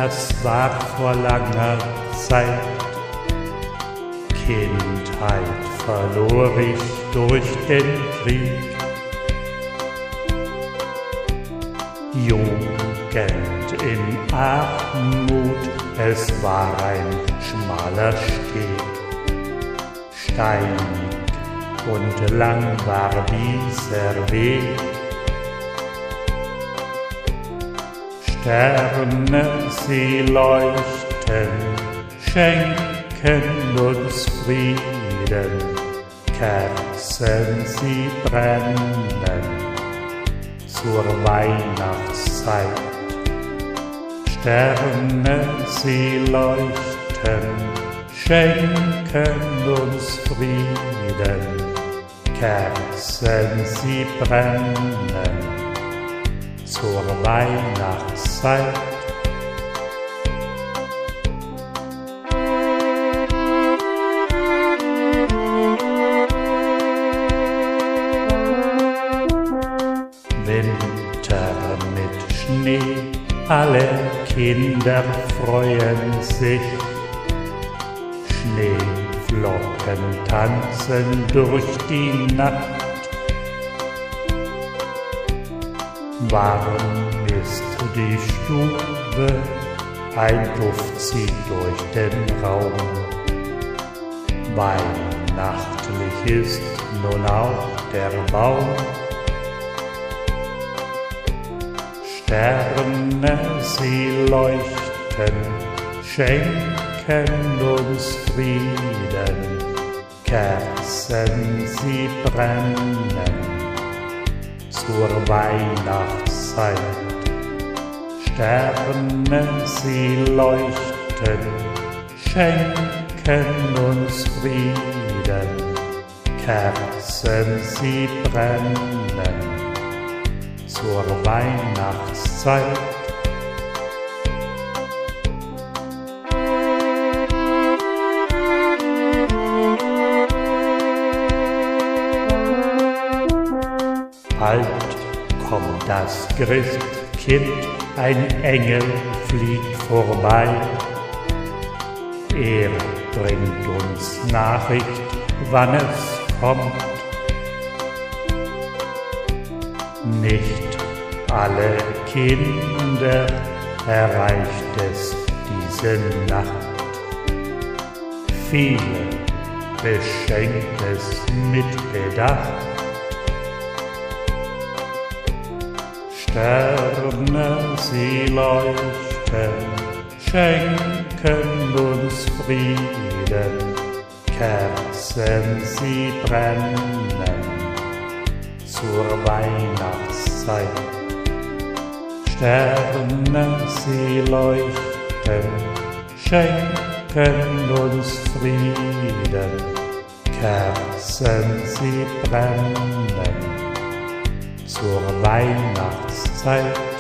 das war vor langer Zeit. Kindheit verlor ich durch den Krieg. Jugend in Armut, es war ein schmaler Steg. Steinig und lang war dieser Weg. Sterne, sie leuchten, schenken uns Frieden. Kerzen, sie brennen zur Weihnachtszeit. Sterne, sie leuchten, schenken uns Frieden. Kerzen, sie brennen zur Weihnachtszeit. Winter mit Schnee, alle Kinder freuen sich. Schneeflocken tanzen durch die Nacht. Warm ist die Stube, ein Duft zieht durch den Raum. Weihnachtlich ist nun auch der Baum. Sterne, sie leuchten, schenken uns Frieden. Kerzen, sie brennen zur Weihnachtszeit. Sterne, sie leuchten, schenken uns Frieden. Kerzen, sie brennen zur Weihnachtszeit. Bald kommt das Christkind, ein Engel fliegt vorbei. Er bringt uns Nachricht, wann es kommt. Nicht alle Kinder erreicht es diese Nacht. Viele beschenkt es mit Bedacht. Sterne, sie leuchten, schenken uns Frieden. Kerzen, sie brennen zur Weihnachtszeit. Sterne, sie leuchten, schenken uns Frieden. Kerzen, sie brennen zur Weihnachtszeit.